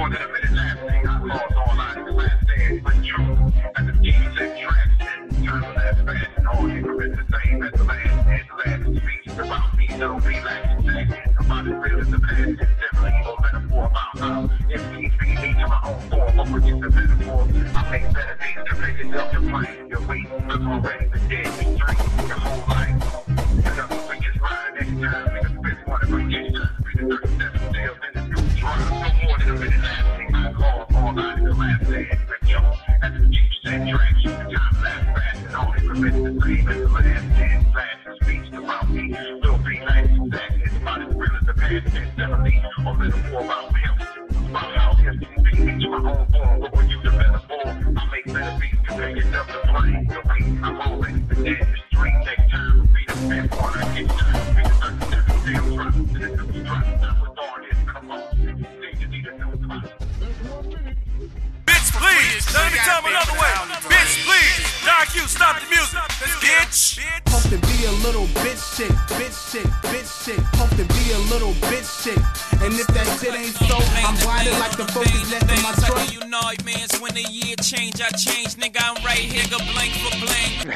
wanted a minute last thing I called online the last day, but true. And the Jesus said trash and time last fast and all increments the same as the last speech about me, so relax and say about as real as the past and definitely or metaphor about how if he feed me to my own form, what would get the metaphor? I make better things to make yourself to play your weight. I'm already the dead in dream your whole life. And I'm going to ride next time, nigga, spit one of my kids, 37 sales in the new drive. No more than a minute last thing I called all night in the last day. And yo, as the Chief said, traction, the time last fast and all increments the same as the last day. Flash speech about me, little be nice exact. It's about as real as the past and definitely or metaphor about him. About how him feed me to my own form, but when you the metaphor, I make better beats to make yourself to play your weight. I'm already the dead in the street. Next time will be the fifth one I get done. Be the 37 sales drop to the new drop. Now with all this, come on. Think you need a new plot. Bitch, please. Let me tell him another way. Bitch, please. Don Q, stop the music. Bitch. Hope to be a little bitch shit, bitch shit, bitch shit. Hope to be a little bitch shit. And if that shit ain't so, I'm riding like the focus left in my truck. You know it, man. When the year change, I change. Nigga, I'm right here, go blank for blank.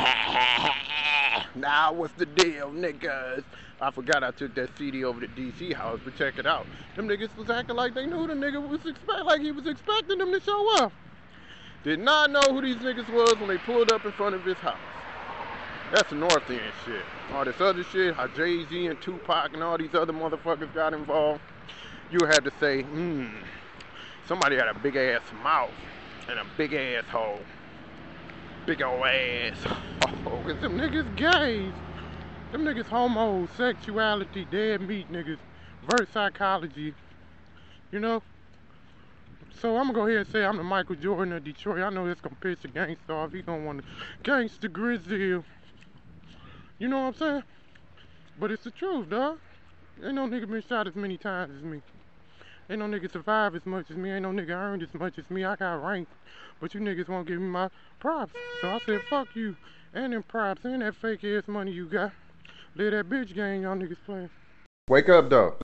Now, what's the deal, niggas? I forgot I took that CD over to DC house, but check it out. Them niggas was acting like they knew the nigga was like he was expecting them to show up. Did not know who these niggas was when they pulled up in front of his house. That's the North End shit. All this other shit, how Jay-Z and Tupac and all these other motherfuckers got involved, you had to say, somebody had a big ass mouth and a big asshole. Big ol' ass. Oh, it's them niggas gays. Them niggas homosexuality, dead meat niggas, verse psychology, you know? So I'm gonna go ahead and say I'm the Michael Jordan of Detroit. I know it's gonna piss the gangster off. He gonna want to gangster Grizzly. You know what I'm saying? But it's the truth, dog. Ain't no nigga been shot as many times as me. Ain't no nigga survived as much as me. Ain't no nigga earned as much as me. I got ranked. But you niggas won't give me my props. So I said, fuck you. And them props and that fake ass money you got. Live that bitch game y'all niggas playing. Wake up, though.